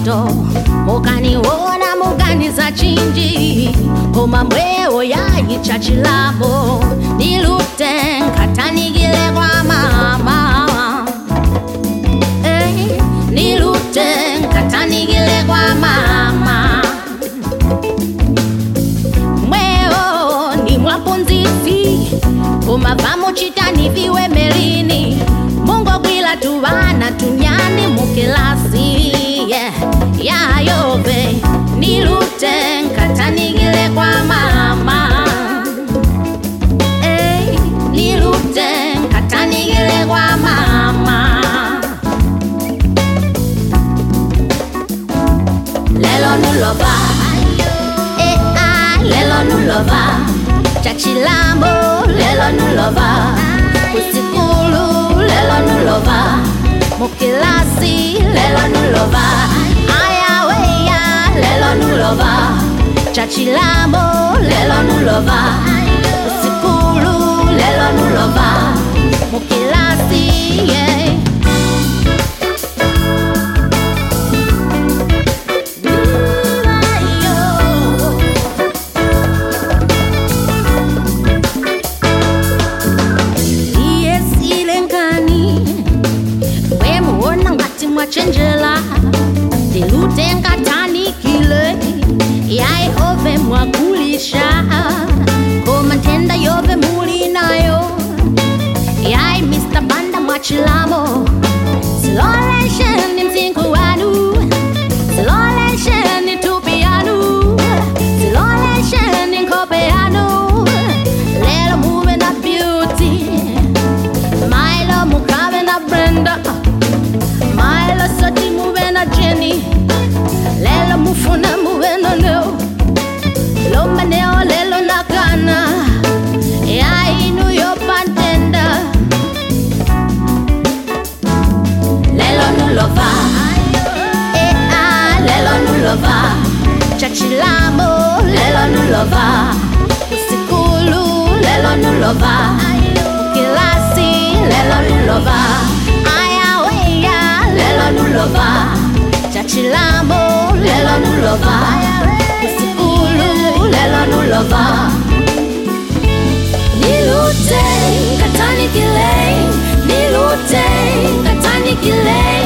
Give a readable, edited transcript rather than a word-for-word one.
moto mukani wona mugani za chinji homa mweo ya ichachilamo nilute katanigile kwa mama nilute katanigile kwa mama mweo ni mwapunzisi homa vamo chitani viwe melini Mungo gwila tuwana tunyani mukilasi ya yobe nilute katanigile kwa mama nilute katanigile kwa mama lelo nulova lelo nulova chachilambo lelo nulova usikulu lelo nulova mukilasi lelo nulova ayaweya lelo nulova chachilambo lelo nulova usikulu lelo nulova mukilasi Chenjela dilute nkatani kile yai ove mwakulisha koma tenda yove muli nayo yai Mr. Banda mwachilamo Slolation ni mzinku wanu Slolation ni tupianu Slolation ni nkopeanu Lelo muve na beauty Milo mukabe na Brenda Milo soti muve na Jenny Lelo mufuna muve na Leo Lo maneo lelo na Ghana Ya inu yo pantenda Lelo nulova Lelo nulova Chachilamo Lelo nulova Usikulu Lelo nulova Mukilasi Lelo nulova Lelo nulova Chachilamo Lelo nulova Usikulu Lelo nulova Nilute Katani kile Nilute Katani kile